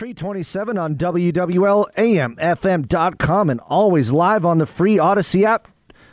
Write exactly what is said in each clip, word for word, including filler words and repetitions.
three twenty-seven on W W L A M F M dot com and always live on the free Odyssey app.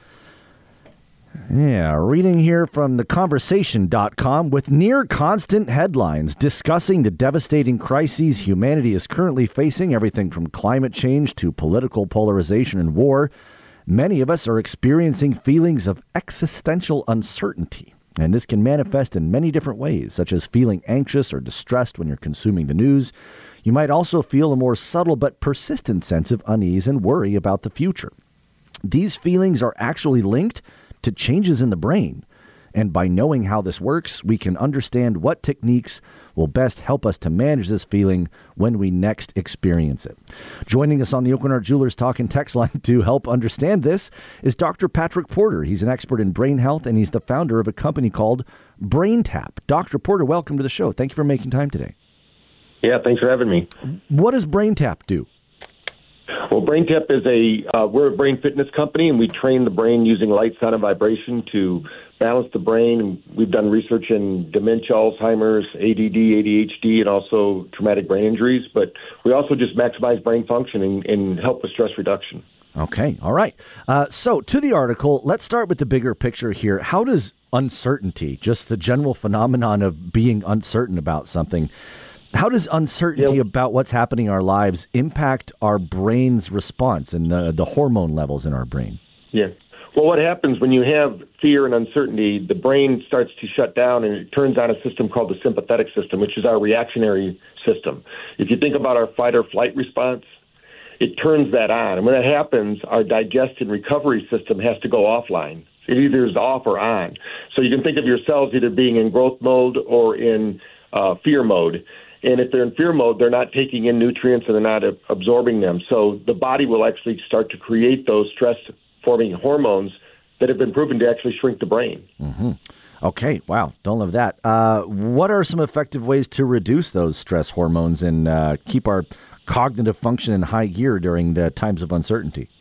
Yeah, reading here from the conversation dot com with near constant headlines discussing the devastating crises humanity is currently facing, everything from climate change to political polarization and war. Many of us are experiencing feelings of existential uncertainty, and this can manifest in many different ways, such as feeling anxious or distressed when you're consuming the news. You might also feel a more subtle but persistent sense of unease and worry about the future. These feelings are actually linked to changes in the brain. And by knowing how this works, we can understand what techniques will best help us to manage this feeling when we next experience it. Joining us on the Oakenart Jewelers Talk and Text line to help understand this is Doctor Patrick Porter. He's an expert in brain health, and he's the founder of a company called BrainTap. Doctor Porter, welcome to the show. Thank you for making time today. Yeah, thanks for having me. What does BrainTap do? Well, BrainTap is a, uh, we're a brain fitness company, and we train the brain using light, sound, and vibration to balance the brain. We've done research in dementia, Alzheimer's, A D D, A D H D, and also traumatic brain injuries. But we also just maximize brain function and, and help with stress reduction. Okay. All right. Uh, so to the article, let's start with the bigger picture here. How does uncertainty, just the general phenomenon of being uncertain about something, how does uncertainty yeah. about what's happening in our lives impact our brain's response and the, the hormone levels in our brain? Yeah. Well, what happens when you have fear and uncertainty, the brain starts to shut down and it turns on a system called the sympathetic system, which is our reactionary system. If you think about our fight or flight response, it turns that on. And when that happens, our digest and recovery system has to go offline. It either is off or on. So you can think of your cells either being in growth mode or in uh, fear mode. And if they're in fear mode, they're not taking in nutrients and they're not absorbing them. So the body will actually start to create those stress-forming hormones that have been proven to actually shrink the brain. Mm-hmm. Okay, wow, don't love that. Uh, what are some effective ways to reduce those stress hormones and uh, keep our cognitive function in high gear during the times of uncertainty?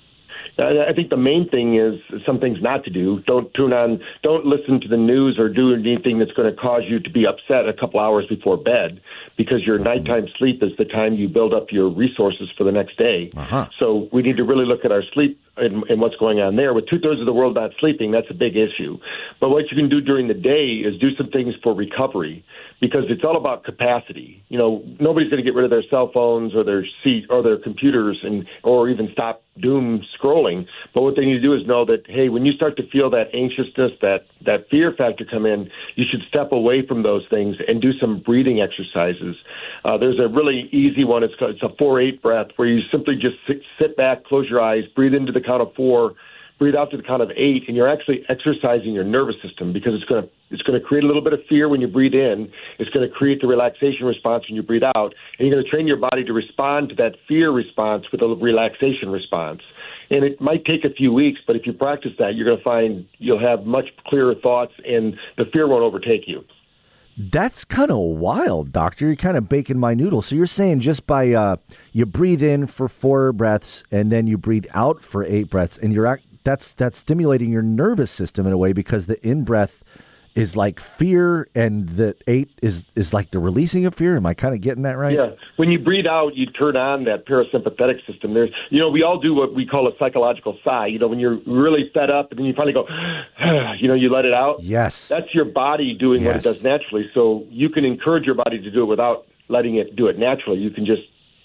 I think the main thing is some things not to do. Don't tune on, don't listen to the news or do anything that's going to cause you to be upset a couple hours before bed, because your nighttime sleep is the time you build up your resources for the next day. Uh-huh. So we need to really look at our sleep and, and what's going on there. With two-thirds of the world not sleeping, that's a big issue. But what you can do during the day is do some things for recovery, because it's all about capacity. You know, nobody's going to get rid of their cell phones or their seat or their computers and or even stop doom scrolling. But what they need to do is know that, hey, when you start to feel that anxiousness, that, that fear factor come in, you should step away from those things and do some breathing exercises. Uh, there's a really easy one. It's called, it's a four eight breath, where you simply just sit, sit back, close your eyes, breathe into the count of four, breathe out to the count of eight, and you're actually exercising your nervous system, because it's going to it's going to create a little bit of fear when you breathe in. It's going to create the relaxation response when you breathe out, and you're going to train your body to respond to that fear response with a relaxation response. And it might take a few weeks, but if you practice that, you're going to find you'll have much clearer thoughts, and the fear won't overtake you. That's kind of wild, doctor. You're kind of baking my noodle. So you're saying just by uh, you breathe in for four breaths and then you breathe out for eight breaths, and you're act- that's that's stimulating your nervous system in a way, because the in breath is like fear and the eight is is like the releasing of fear. Am I kind of getting that right? Yeah. When you breathe out, you turn on that parasympathetic system. There's, you know, we all do what we call a psychological sigh. You know, when you're really fed up and then you finally go, you know, you let it out. Yes. That's your body doing yes. what it does naturally. So you can encourage your body to do it without letting it do it naturally. You can just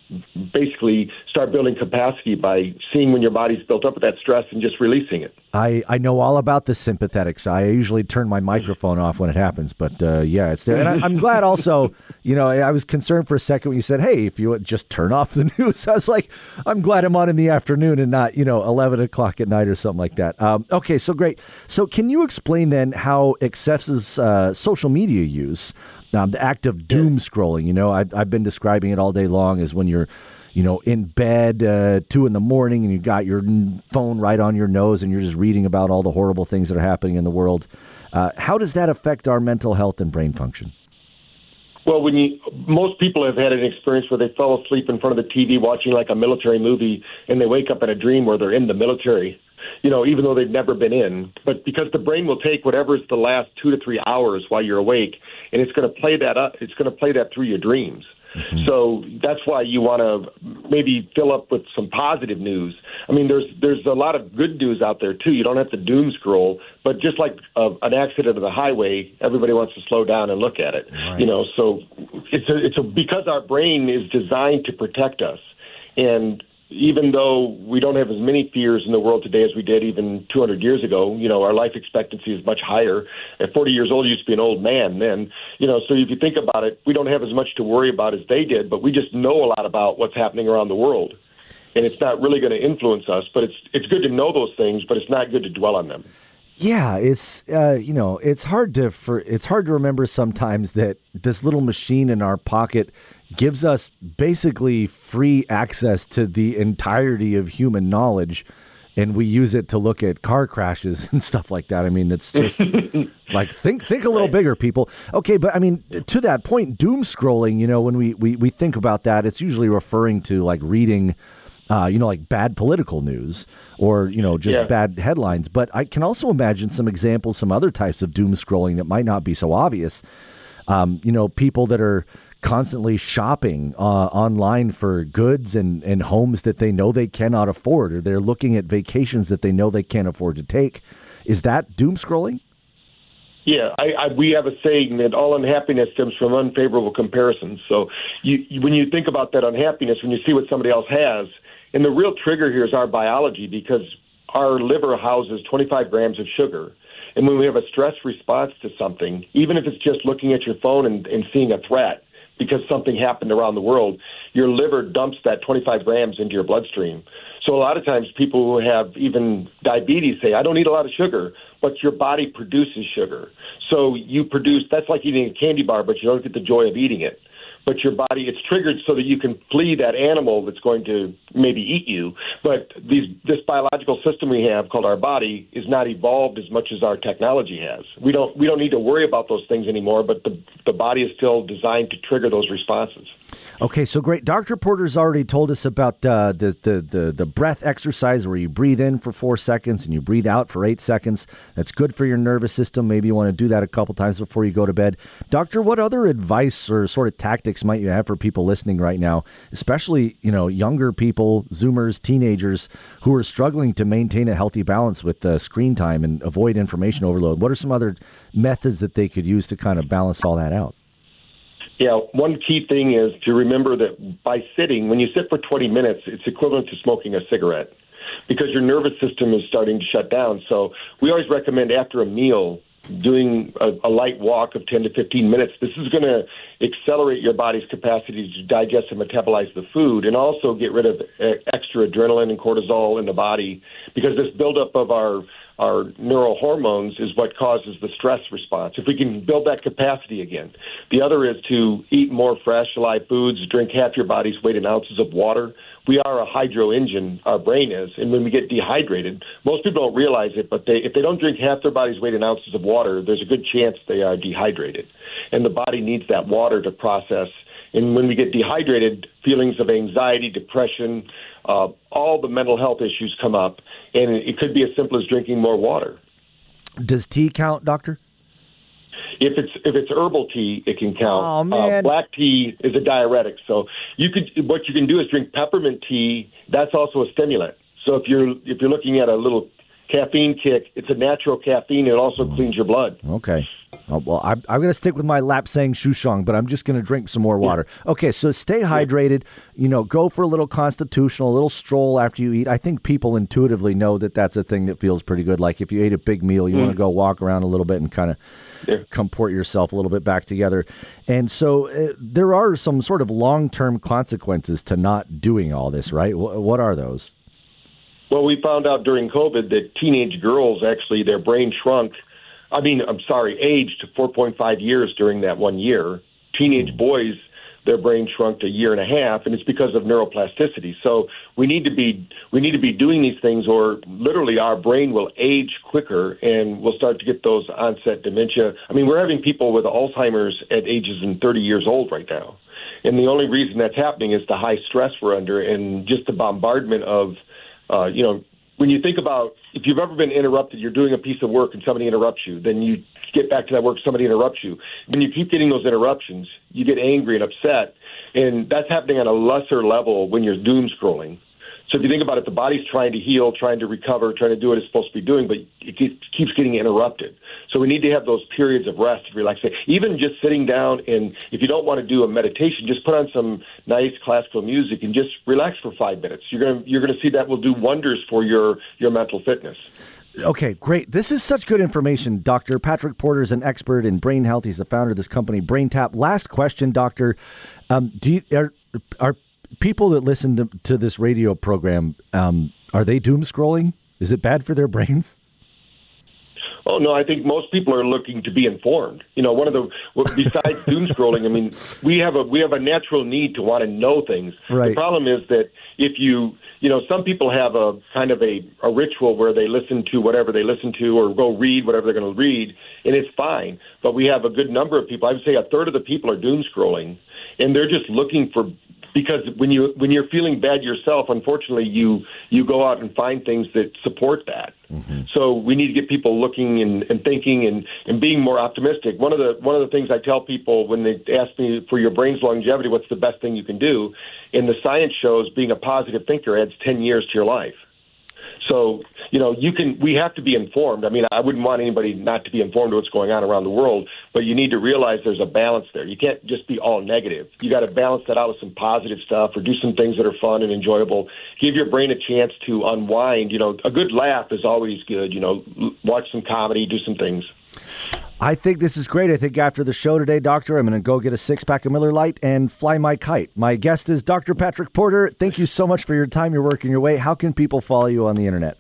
basically start building capacity by seeing when your body's built up with that stress and just releasing it. I, I know all about the sympathetic side. I usually turn my microphone off when it happens, but uh, yeah, it's there. And I, I'm glad also, you know, I was concerned for a second when you said, hey, if you would just turn off the news. I was like, I'm glad I'm on in the afternoon and not, you know, eleven o'clock at night or something like that. Um, okay, so great. So can you explain then how excessive uh, social media use, Um, the act of doom scrolling, you know, I've, I've been describing it all day long as when you're, you know, in bed, uh, two in the morning, and you got your phone right on your nose and you're just reading about all the horrible things that are happening in the world. Uh, how does that affect our mental health and brain function? Well, when you, most people have had an experience where they fell asleep in front of the T V watching like a military movie, and they wake up in a dream where they're in the military, you know, even though they've never been in. But because the brain will take whatever's the last two to three hours while you're awake, and it's going to play that up, it's going to play that through your dreams. Mm-hmm. So that's why you want to maybe fill up with some positive news. I mean, there's there's a lot of good news out there, too. You don't have to doom scroll, but just like a, an accident on the highway, everybody wants to slow down and look at it. Right. You know, so it's a, it's a, because our brain is designed to protect us. And even though we don't have as many fears in the world today as we did even two hundred years ago, you know, our life expectancy is much higher. At forty years old, you used to be an old man then. You know, so if you think about it, we don't have as much to worry about as they did, but we just know a lot about what's happening around the world. And it's not really going to influence us, but it's it's good to know those things, but it's not good to dwell on them. Yeah, it's uh, you know, it's hard to for it's hard to remember sometimes that this little machine in our pocket gives us basically free access to the entirety of human knowledge, and we use it to look at car crashes and stuff like that. I mean, it's just like think think a little right. bigger, people. Okay, but I mean, to that point, doom scrolling. You know, when we we, we think about that, it's usually referring to like reading. Uh, you know, like bad political news or, you know, just yeah. bad headlines. But I can also imagine some examples, some other types of doom scrolling that might not be so obvious. Um, you know, people that are constantly shopping uh, online for goods and, and homes that they know they cannot afford, or they're looking at vacations that they know they can't afford to take. Is that doom scrolling? Yeah, I, I, we have a saying that all unhappiness stems from unfavorable comparisons. So you, you, when you think about that unhappiness, when you see what somebody else has, and the real trigger here is our biology, because our liver houses twenty-five grams of sugar. And when we have a stress response to something, even if it's just looking at your phone and, and seeing a threat because something happened around the world, your liver dumps that twenty-five grams into your bloodstream. So a lot of times people who have even diabetes say, I don't eat a lot of sugar, but your body produces sugar. So you produce, that's like eating a candy bar, but you don't get the joy of eating it. But your body, it's triggered so that you can flee that animal that's going to maybe eat you. But these, this biological system we have called our body is not evolved as much as our technology has. We don't we don't need to worry about those things anymore, but the, the body is still designed to trigger those responses. Okay, so great. Doctor Porter's already told us about uh, the, the, the, the breath exercise where you breathe in for four seconds and you breathe out for eight seconds. That's good for your nervous system. Maybe you want to do that a couple times before you go to bed. Doctor, what other advice or sort of tactics might you have for people listening right now, especially, you know, younger people, Zoomers, teenagers who are struggling to maintain a healthy balance with uh, screen time and avoid information overload? What are some other methods that they could use to kind of balance all that out? Yeah, one key thing is to remember that by sitting, when you sit for twenty minutes, it's equivalent to smoking a cigarette because your nervous system is starting to shut down. So we always recommend after a meal doing a, a light walk of ten to fifteen minutes. This is going to accelerate your body's capacity to digest and metabolize the food and also get rid of extra adrenaline and cortisol in the body, because this buildup of our our neurohormones is what causes the stress response. If we can build that capacity again. The other is to eat more fresh, live foods, drink half your body's weight in ounces of water. We are a hydro engine, our brain is, and when we get dehydrated, most people don't realize it, but they, if they don't drink half their body's weight in ounces of water, there's a good chance they are dehydrated. And the body needs that water to process. And when we get dehydrated, feelings of anxiety, depression, uh, all the mental health issues come up, and it could be as simple as drinking more water. Does tea count, doctor? If it's if it's herbal tea, it can count. Oh, man. Uh, black tea is a diuretic, so you could what you can do is drink peppermint tea. That's also a stimulant. So if you're if you're looking at a little caffeine kick, it's a natural caffeine. It also cleans your blood. Okay. Oh, well, I'm, I'm going to stick with my Lapsang Souchong, but I'm just going to drink some more water. Yeah. Okay, so stay hydrated. You know, go for a little constitutional, a little stroll after you eat. I think people intuitively know that that's a thing that feels pretty good. Like if you ate a big meal, you mm. want to go walk around a little bit and kind of yeah. comport yourself a little bit back together. And so uh, there are some sort of long-term consequences to not doing all this, right? W- what are those? Well, we found out during COVID that teenage girls, actually, their brain shrunk. I mean, I'm sorry, aged four point five years during that one year. Teenage boys, their brain shrunk a year and a half, and it's because of neuroplasticity. So we need to be we need to be doing these things, or literally our brain will age quicker, and we'll start to get those onset dementia. I mean, we're having people with Alzheimer's at ages in thirty years old right now, and the only reason that's happening is the high stress we're under and just the bombardment of, uh, you know. When you think about, if you've ever been interrupted, you're doing a piece of work and somebody interrupts you, then you get back to that work, somebody interrupts you. When you keep getting those interruptions, you get angry and upset. And that's happening on a lesser level when you're doom scrolling. So if you think about it, the body's trying to heal, trying to recover, trying to do what it's supposed to be doing, but it keeps getting interrupted. So we need to have those periods of rest, relaxation. Even just sitting down, and if you don't want to do a meditation, just put on some nice classical music and just relax for five minutes. You're going to you're going to see that will do wonders for your, your mental fitness. Okay, great. This is such good information, Doctor Patrick Porter is an expert in brain health. He's the founder of this company, BrainTap. Last question, Doctor. Um, do you, are, are people that listen to, to this radio program, um, are they doom scrolling? Is it bad for their brains? Oh, no, I think most people are looking to be informed. You know, one of the, well, besides doom scrolling, I mean, we have a we have a natural need to want to know things. Right. The problem is that if you, you know, some people have a kind of a, a ritual where they listen to whatever they listen to or go read whatever they're going to read, and it's fine. But we have a good number of people. I would say a third of the people are doom scrolling, and they're just looking for, because when you when you're feeling bad yourself, unfortunately, you you go out and find things that support that. Mm-hmm. So we need to get people looking and, and thinking and, and being more optimistic. One of the one of the things I tell people when they ask me for your brain's longevity, what's the best thing you can do? And the science shows being a positive thinker adds ten years to your life. So, you know, you can. We have to be informed. I mean, I wouldn't want anybody not to be informed of what's going on around the world, but you need to realize there's a balance there. You can't just be all negative. You got to balance that out with some positive stuff or do some things that are fun and enjoyable. Give your brain a chance to unwind. You know, a good laugh is always good. You know, watch some comedy, do some things. I think this is great. I think after the show today, Doctor, I'm going to go get a six-pack of Miller Lite and fly my kite. My guest is Doctor Patrick Porter. Thank you so much for your time, your work, and your way. How can people follow you on the internet?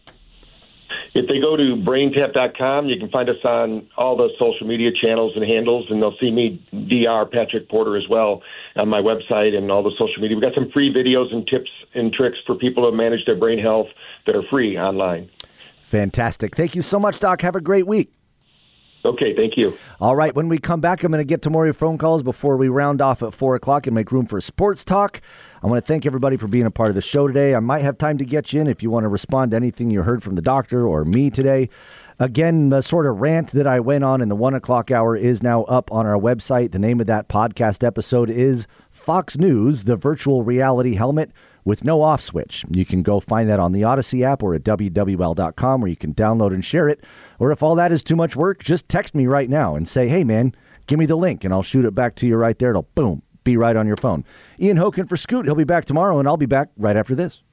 If they go to brain tap dot com, you can find us on all the social media channels and handles, and they'll see me, Doctor Patrick Porter, as well on my website and all the social media. We've got some free videos and tips and tricks for people to manage their brain health that are free online. Fantastic. Thank you so much, Doc. Have a great week. Okay, thank you. All right, when we come back, I'm going to get to more of your phone calls before we round off at four o'clock and make room for sports talk. I want to thank everybody for being a part of the show today. I might have time to get you in if you want to respond to anything you heard from the doctor or me today. Again, the sort of rant that I went on in the one o'clock hour is now up on our website. The name of that podcast episode is Fox News, the Virtual Reality Helmet with no off switch. You can go find that on the Odyssey app or at W W L dot com, where you can download and share it. Or if all that is too much work, just text me right now and say, hey, man, give me the link, and I'll shoot it back to you right there. It'll, boom, be right on your phone. Ian Hoken for Scoot. He'll be back tomorrow, and I'll be back right after this.